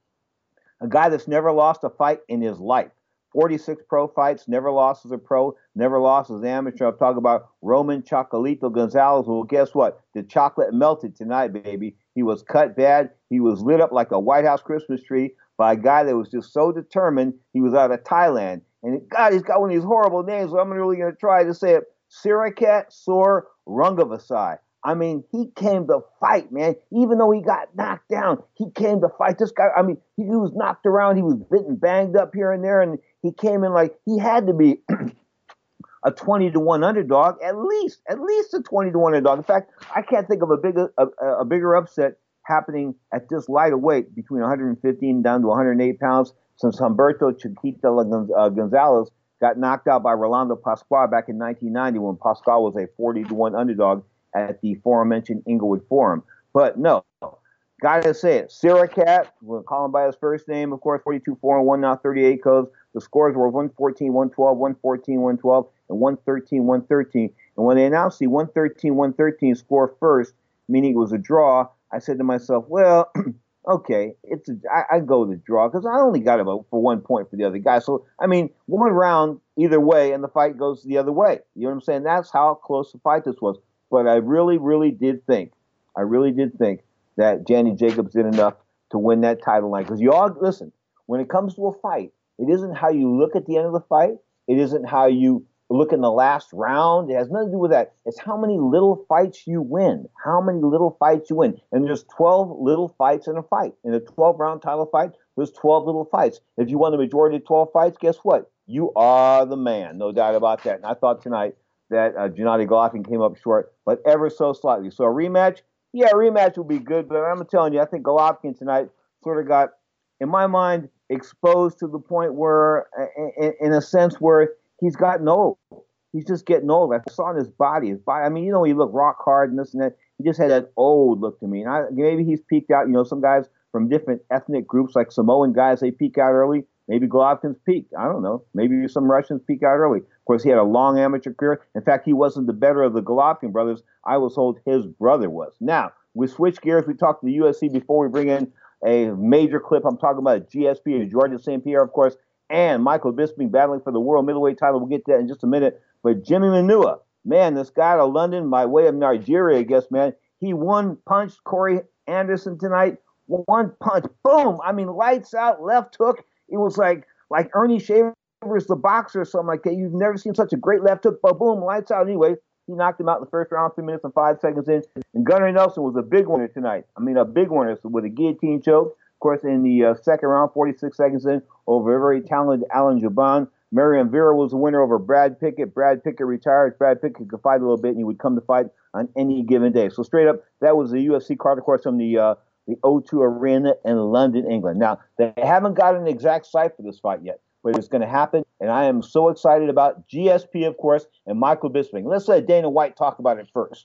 a guy that's never lost a fight in his life. forty-six pro fights, never lost as a pro, never lost as an amateur. I'm talking about Roman Chocolatito Gonzalez. Well, guess what? The chocolate melted tonight, baby. He was cut bad. He was lit up like a White House Christmas tree by a guy that was just so determined. He was out of Thailand. And God, he's got one of these horrible names, so I'm really going to try to say it. Sirikat Sor Rungavasai. I mean, he came to fight, man. Even though he got knocked down, he came to fight. This guy, I mean, he, he was knocked around. He was bitten, banged up here and there, and he came in like he had to be a twenty to one underdog, at least, at least a twenty to one underdog. In fact, I can't think of a bigger, a, a bigger upset happening at this lighter weight between one fifteen down to one oh eight pounds since Humberto Chiquita uh, Gonzalez got knocked out by Rolando Pascual back in nineteen ninety when Pascual was a forty to one underdog at the aforementioned Inglewood Forum. But no, gotta say it. Sirikat, we'll call him by his first name, of course, forty-two four and one now, thirty-eight codes. The scores were one fourteen, one twelve, one fourteen, one twelve, and one thirteen, one thirteen. And when they announced the one thirteen, one thirteen score first, meaning it was a draw, I said to myself, well, okay, it's a, I, I go with the draw because I only got about for one point for the other guy. So, I mean, one round either way and the fight goes the other way. You know what I'm saying? That's how close the fight this was. But I really, really did think, I really did think that Danny Jacobs did enough to win that title line. Because you all, listen, when it comes to a fight, it isn't how you look at the end of the fight. It isn't how you look in the last round. It has nothing to do with that. It's how many little fights you win. How many little fights you win. And there's twelve little fights in a fight. In a twelve-round title fight, there's twelve little fights. If you won the majority of twelve fights, guess what? You are the man. No doubt about that. And I thought tonight that uh, Gennady Golovkin came up short, but ever so slightly. So a rematch, yeah, a rematch would be good, but I'm telling you, I think Golovkin tonight sort of got, in my mind, exposed to the point where, in, in a sense, where he's gotten old. He's just getting old. I saw in his body, his body. I mean, you know, he looked rock hard and this and that. He just had that old look to me. And I, maybe he's peaked out. You know, some guys from different ethnic groups, like Samoan guys, they peak out early. Maybe Golovkin's peaked. I don't know. Maybe some Russians peak out early. Of course, he had a long amateur career. In fact, he wasn't the better of the Golovkin brothers. I was told his brother was. Now, we switch gears. We talked to the U F C before we bring in a major clip. I'm talking about G S P and Georges Saint Pierre, of course, and Michael Bisping battling for the world middleweight title. We'll get to that in just a minute. But Jimmy Manuwa, man, this guy out of London by way of Nigeria, I guess, man, he one punched Corey Anderson tonight. One punch, boom. I mean, lights out, left hook. It was like like Ernie Shavers, the boxer, or something like that. You've never seen such a great left hook, but boom, lights out. Anyway, he knocked him out in the first round, three minutes and five seconds in. And Gunnar Nelson was a big winner tonight. I mean, a big winner with a guillotine choke. Of course, in the uh, second round, forty-six seconds in, over a very talented Alan Juban. Marion Vera was the winner over Brad Pickett. Brad Pickett retired. Brad Pickett could fight a little bit, and he would come to fight on any given day. So straight up, that was the U F C card, of course, from the uh, the O two Arena in London, England. Now, they haven't got an exact site for this fight yet, but it's going to happen, and I am so excited about G S P, of course, and Michael Bisping. Let's let Dana White talk about it first.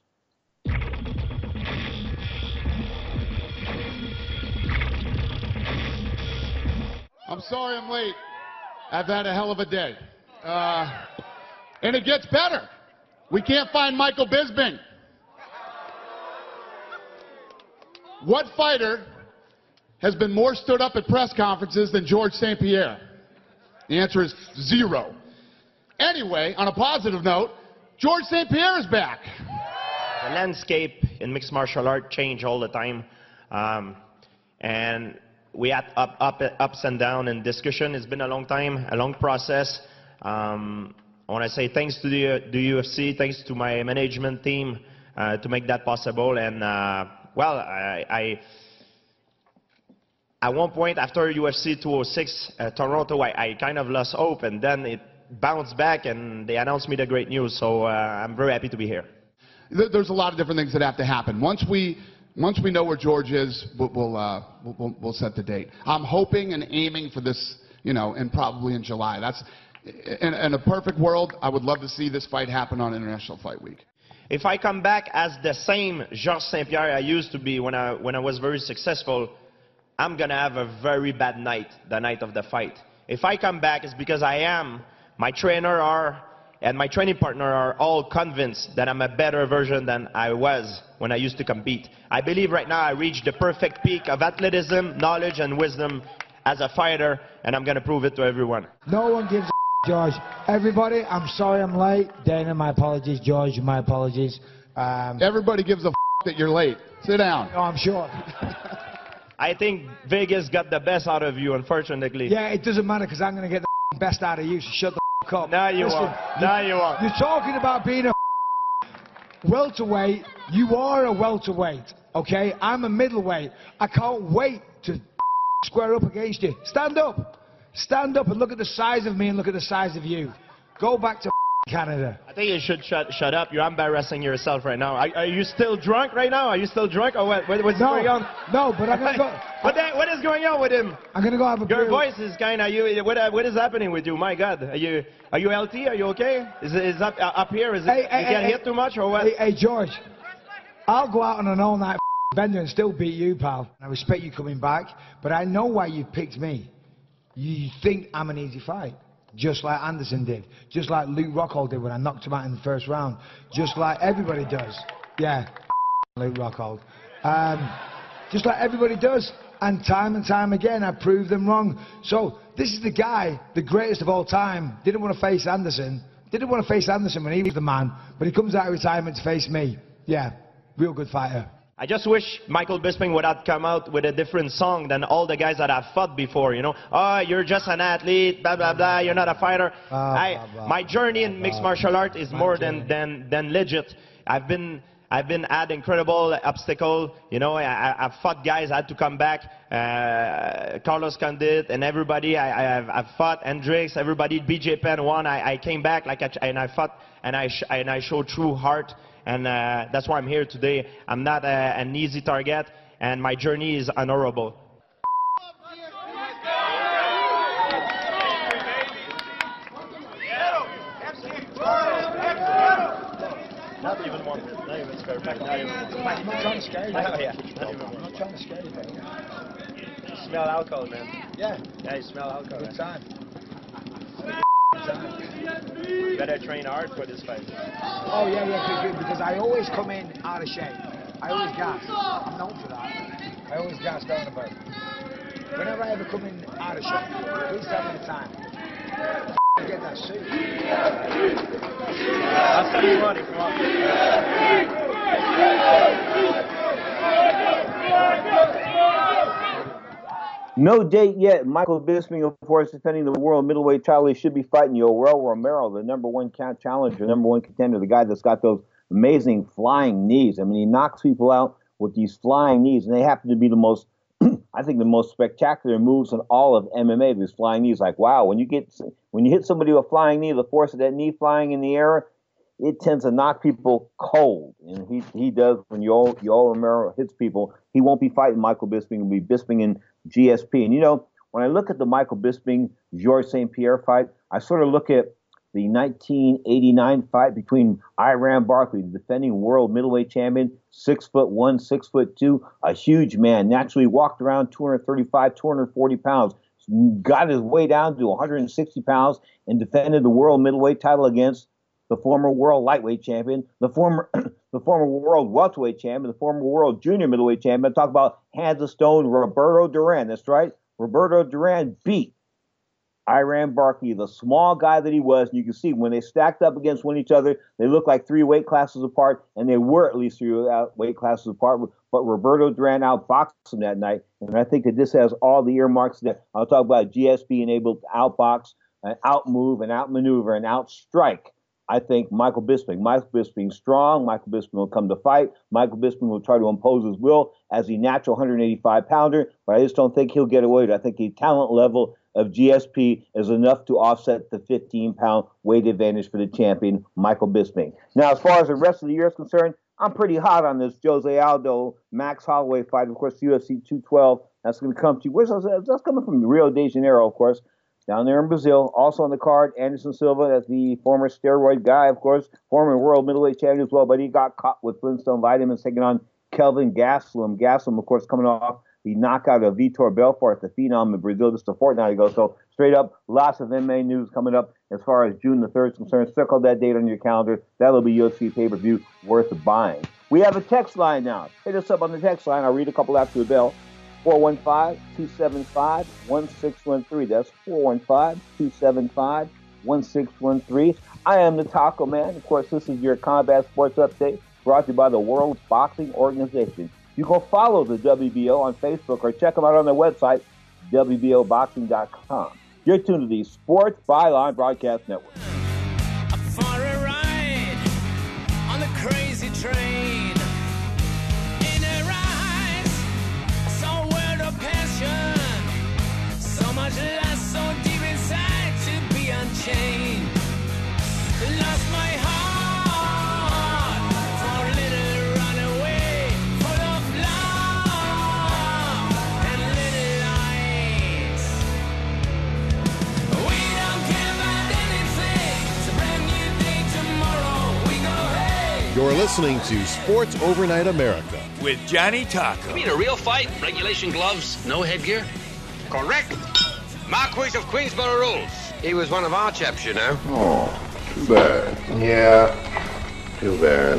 I'm sorry I'm late. I've had a hell of a day. Uh, and it gets better. We can't find Michael Bisping. What fighter has been more stood up at press conferences than George Saint Pierre? The answer is zero. Anyway, on a positive note, George Saint Pierre is back. The landscape in mixed martial art change all the time. Um, and we had up, up, ups and downs and discussion. It's been a long time, a long process. Um, I want to say thanks to the, the U F C, thanks to my management team uh, to make that possible. And, uh, well, I... I At one point, after U F C two oh six, uh, Toronto, I, I kind of lost hope, and then it bounced back, and they announced me the great news, so uh, I'm very happy to be here. There's a lot of different things that have to happen. Once we, once we know where George is, we'll, we'll, uh, we'll, we'll set the date. I'm hoping and aiming for this, you know, and probably in July. That's, in, in a perfect world, I would love to see this fight happen on International Fight Week. If I come back as the same Georges Saint Pierre I used to be when I, when I was very successful, I'm going to have a very bad night, the night of the fight. If I come back, it's because I am, my trainer are, and my training partner are all convinced that I'm a better version than I was when I used to compete. I believe right now I reached the perfect peak of athleticism, knowledge, and wisdom as a fighter, and I'm going to prove it to everyone. No one gives a George. Everybody, I'm sorry I'm late. Dana, my apologies. George, my apologies. Um, Everybody gives a that you're late. Sit down. No, I'm sure. I think Vegas got the best out of you, unfortunately. Yeah, it doesn't matter because I'm going to get the best out of you, so shut the f*** up. No, you Listen, won't. No, you won't. You're talking about being a welterweight. You are a welterweight, okay? I'm a middleweight. I can't wait to square up against you. Stand up. Stand up and look at the size of me and look at the size of you. Go back to Canada. I think you should shut shut up. You're embarrassing yourself right now. Are, are you still drunk right now? Are you still drunk or what? what what's no, going on? No, but I'm gonna go. what, the, what is going on with him? I'm gonna go have a Your beer. voice is kind of you. What what is happening with you? My God, are you are you healthy? Are you okay? Is it is up uh, up here? Is it Hey, you hey, get hey, hit too much or what? Hey, hey, George, I'll go out on an all-night bender and still beat you, pal. I respect you coming back, but I know why you picked me. You think I'm an easy fight. Just like Anderson did. Just like Luke Rockhold did when I knocked him out in the first round. Just like everybody does. Yeah, Luke Rockhold. Um, just like everybody does. And time and time again, I proved them wrong. So this is the guy, the greatest of all time, didn't want to face Anderson. Didn't want to face Anderson when he was the man. But he comes out of retirement to face me. Yeah, real good fighter. I just wish Michael Bisping would have come out with a different song than all the guys that have fought before, you know. Oh, you're just an athlete, blah, blah, blah, you're not a fighter. Uh, I, blah, blah, my journey in mixed martial art is My more journey. than, than, than legit. I've been, I've been at incredible obstacle, you know. I, I, I've fought guys, I had to come back. Uh, Carlos Condit and everybody, I, I've, I've fought Hendricks, everybody, B J Penn won. I, I came back like I, and I fought and I, sh and I showed true heart. And uh, that's why I'm here today. I'm not uh, an easy target, and my journey is honorable. Not even one minute. Not even spare back. Not even. I'm not trying to scare you. Oh, yeah. I'm not trying to scare you, man. You smell alcohol, man. Yeah. Yeah, you smell alcohol. Good time. You better train hard for this fight. Oh, yeah, yeah, because, because I always come in out of shape. I always gas. I'm known for that. I always gas down about. Whenever I ever come in out of shape, please tell me the time. Get that suit. I'll send you money, come on. No date yet. Michael Bisping, of course, defending the world middleweight title. He should be fighting Yoel Romero, the number one challenger, number one contender, the guy that's got those amazing flying knees. I mean, he knocks people out with these flying knees, and they happen to be the most, I think, the most spectacular moves in all of M M A. These flying knees, like wow, when you get when you hit somebody with a flying knee, the force of that knee flying in the air, it tends to knock people cold, and he he does when Yoel, Yoel Romero hits people. He won't be fighting Michael Bisping; he'll be Bisping in G S P. And you know, when I look at the Michael Bisping Georges Saint Pierre fight, I sort of look at the nineteen eighty-nine fight between Iran Barkley, the defending world middleweight champion, six foot one, six foot two, a huge man, naturally walked around two hundred thirty-five, two hundred forty pounds, got his way down to one hundred sixty pounds, and defended the world middleweight title against the former world lightweight champion, the former the former world welterweight champion, the former world junior middleweight champion. Talk about hands of stone, Roberto Duran. That's right. Roberto Duran beat Iran Barkley, the small guy that he was. And you can see when they stacked up against one each other, they looked like three weight classes apart, and they were at least three weight classes apart. But Roberto Duran outboxed him that night. And I think that this has all the earmarks that I'll talk about G S P being able to outbox, and outmove, and outmaneuver, and outstrike. I think Michael Bisping. Michael Bisping's strong. Michael Bisping will come to fight. Michael Bisping will try to impose his will as a natural one eighty-five pounder, but I just don't think he'll get away with it. I think the talent level of G S P is enough to offset the fifteen pound weight advantage for the champion, Michael Bisping. Now, as far as the rest of the year is concerned, I'm pretty hot on this Jose Aldo, Max Holloway fight. Of course, U F C two twelve. That's going to come to you. Where's that? That's coming from Rio de Janeiro, of course, down there in Brazil. Also on the card, Anderson Silva, that's the former steroid guy, of course, former world middleweight champion as well, but he got caught with Flintstone vitamins, taking on Kelvin Gastelum. Gastelum, of course, coming off the knockout of Vitor Belfort, the Phenom in Brazil, just a fortnight ago. So straight up, lots of M M A news coming up as far as June the third is concerned. Circle that date on your calendar. That'll be U F C pay-per-view worth buying. We have a text line now. Hit us up on the text line. I'll read a couple after the bell. four one five, two seven five, one six one three. That's four one five, two seven five, one six one three. I am the Taco Man. Of course, this is your Combat Sports Update brought to you by the World Boxing Organization. You can follow the W B O on Facebook or check them out on their website, W B O boxing dot com. You're tuned to the Sports Byline Broadcast Network. For a ride on the crazy train. In her eyes, I saw a world of passion. So much love, so deep inside to be unchained. Lost my heart for a little runaway, full of love and little lies. We don't care about anything. It's a brand new day tomorrow. We go, hey. You're listening to Sports Overnight America with Johnny Taco. You mean a real fight? Regulation gloves, no headgear? Correct. Marquis of Queensborough rules. He was one of our chaps, you know. Oh, too bad. Yeah, too bad.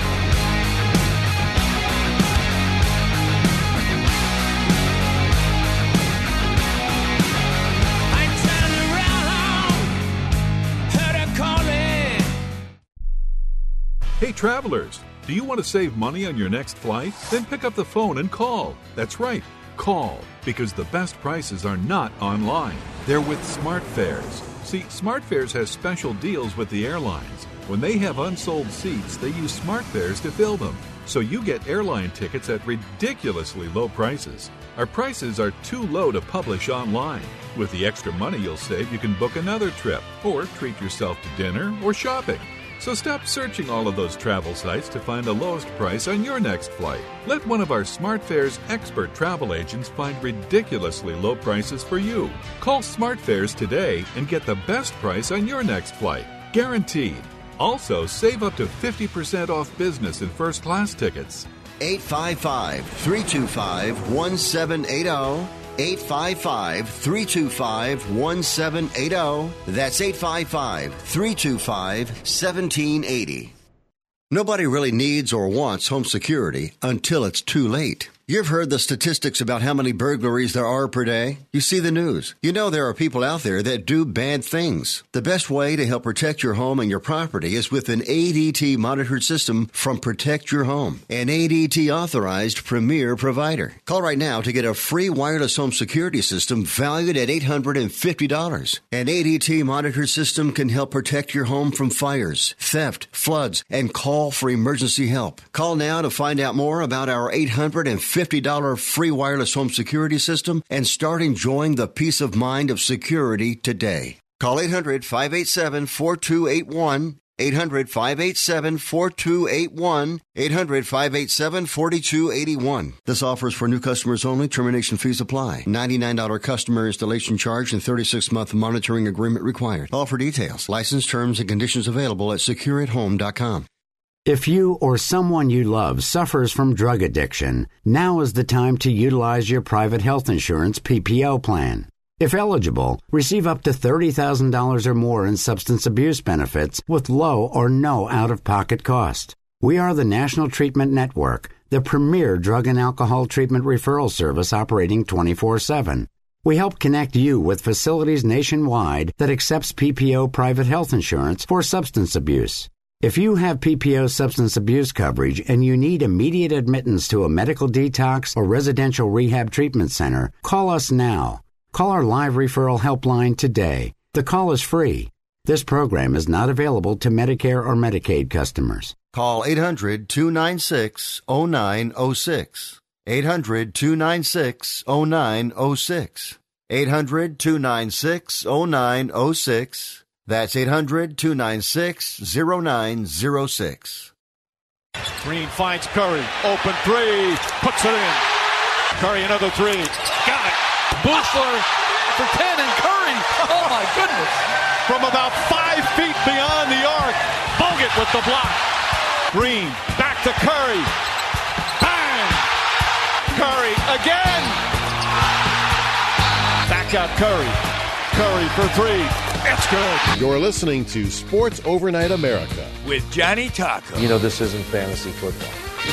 Hey travelers, do you want to save money on your next flight? Then pick up the phone and call. That's right, call, because the best prices are not online. They're with SmartFares. See, SmartFares has special deals with the airlines. When they have unsold seats, they use SmartFares to fill them. So you get airline tickets at ridiculously low prices. Our prices are too low to publish online. With the extra money you'll save, you can book another trip or treat yourself to dinner or shopping. So stop searching all of those travel sites to find the lowest price on your next flight. Let one of our SmartFares expert travel agents find ridiculously low prices for you. Call SmartFares today and get the best price on your next flight. Guaranteed. Also, save up to fifty percent off business and first class tickets. eight five five, three two five, one seven eight zero. eight five five, three two five, one seven eight zero. That's eight five five, three two five, one seven eight zero. Nobody really needs or wants home security until it's too late. You've heard the statistics about how many burglaries there are per day. You see the news. You know there are people out there that do bad things. The best way to help protect your home and your property is with an A D T monitored system from Protect Your Home, an A D T authorized premier provider. Call right now to get a free wireless home security system valued at eight hundred fifty dollars. An A D T monitored system can help protect your home from fires, theft, floods, and call for emergency help. Call now to find out more about our eight hundred fifty dollars free wireless home security system and start enjoying the peace of mind of security today. Call eight hundred, five eight seven, four two eight one, eight hundred, five eight seven, four two eight one, eight hundred, five eight seven, four two eight one. This offer is for new customers only. Termination fees apply. ninety-nine dollars customer installation charge and thirty-six month monitoring agreement required. Call for details. License terms and conditions available at secure at home dot com. If you or someone you love suffers from drug addiction, now is the time to utilize your private health insurance P P O plan. If eligible, receive up to thirty thousand dollars or more in substance abuse benefits with low or no out-of-pocket cost. We are the National Treatment Network, the premier drug and alcohol treatment referral service operating twenty-four seven. We help connect you with facilities nationwide that accepts P P O private health insurance for substance abuse. If you have P P O substance abuse coverage and you need immediate admittance to a medical detox or residential rehab treatment center, call us now. Call our live referral helpline today. The call is free. This program is not available to Medicare or Medicaid customers. Call eight hundred, two nine six, oh nine oh six. eight hundred, two nine six, oh nine oh six. eight hundred, two nine six, oh nine oh six. That's eight hundred, two nine six, oh nine oh six. Green finds Curry. Open three. Puts it in. Curry another three. Got it. Boost for, for ten and Curry. Oh, my goodness. From about five feet beyond the arc. Bogut with the block. Green back to Curry. Bang! Curry again. Back out Curry. Curry for three. It's good. You're listening to Sports Overnight America with Johnny Taco. You know this isn't fantasy football.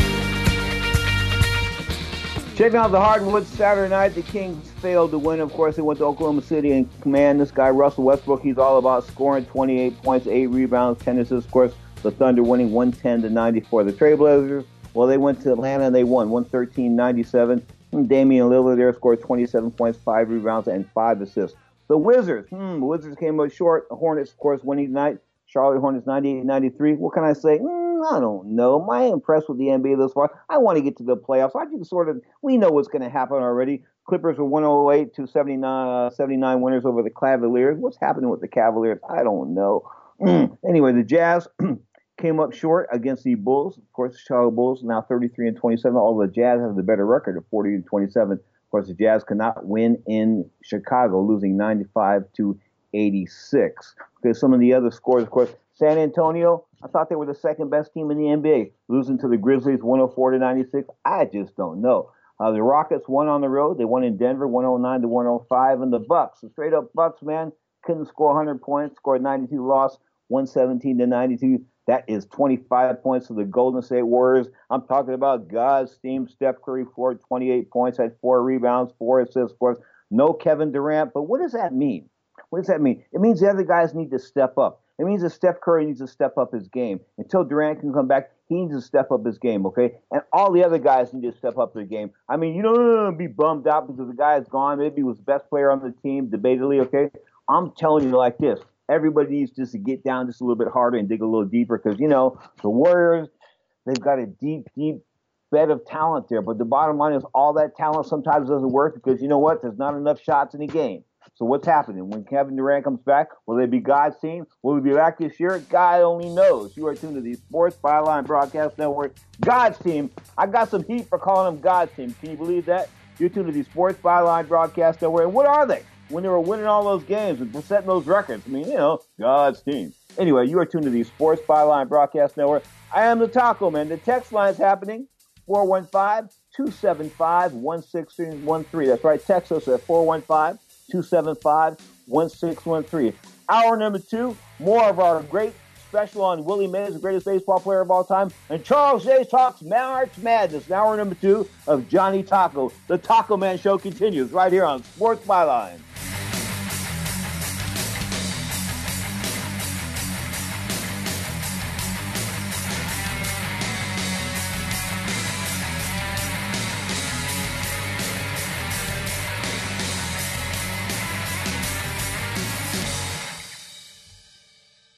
Checking out the hardwood Saturday night, the Kings failed to win. Of course, they went to Oklahoma City and command this guy, Russell Westbrook. He's all about scoring, twenty-eight points, eight rebounds, ten assists. Of course, the Thunder winning one ten to ninety-four. The Trailblazers, well, they went to Atlanta and they won one thirteen ninety-seven. Damian Lillard there scored twenty-seven points, five rebounds, and five assists. The Wizards, hmm, the Wizards came up short. The Hornets, of course, winning tonight. Charlotte Hornets ninety-eight ninety-three. What can I say? Mm, I don't know. Am I impressed with the N B A thus far? I want to get to the playoffs. I just sort of, we know what's going to happen already. Clippers were one oh eight to seventy-nine, seventy-nine winners over the Cavaliers. What's happening with the Cavaliers? I don't know. Mm. Anyway, the Jazz came up short against the Bulls. Of course, the Chicago Bulls now thirty-three and twenty-seven. Although the Jazz have the better record of forty and twenty-seven. Of course, the Jazz could not win in Chicago, losing ninety-five to eighty-six. Okay, some of the other scores, of course, San Antonio, I thought they were the second best team in the N B A, losing to the Grizzlies one oh four to ninety-six. I just don't know. Uh, the Rockets won on the road. They won in Denver one oh nine to one oh five. And the Bucks, the straight up Bucks, man, couldn't score one hundred points, scored ninety-two, lost one seventeen to ninety-two. That is twenty-five points for the Golden State Warriors. I'm talking about God's team. Steph Curry scored twenty-eight points, had four rebounds, four assists, of course. No Kevin Durant. But what does that mean? What does that mean? It means the other guys need to step up. It means that Steph Curry needs to step up his game. Until Durant can come back, he needs to step up his game, okay? And all the other guys need to step up their game. I mean, you don't be bummed out because the guy is gone. Maybe he was the best player on the team, debatably, okay? I'm telling you like this. Everybody needs just to get down just a little bit harder and dig a little deeper because, you know, the Warriors, they've got a deep, deep bed of talent there. But the bottom line is all that talent sometimes doesn't work because, you know what, there's not enough shots in the game. So what's happening? When Kevin Durant comes back, will they be God's team? Will we be back this year? God only knows. You are tuned to the Sports Byline Broadcast Network. God's team. I got some heat for calling them God's team. Can you believe that? You're tuned to the Sports Byline Broadcast Network. And what are they? When they were winning all those games and setting those records. I mean, you know, God's team. Anyway, you are tuned to the Sports Byline Broadcast Network. I am the Taco Man. The text line is happening, four one five, two seven five, one six one three. That's right, text us at four one five, two seven five, one six one three. Hour number two, more of our great special on Willie Mays, the greatest baseball player of all time, and Charles J. talks March Madness. In hour number two of Johnny Taco. The Taco Man Show continues right here on Sports Byline.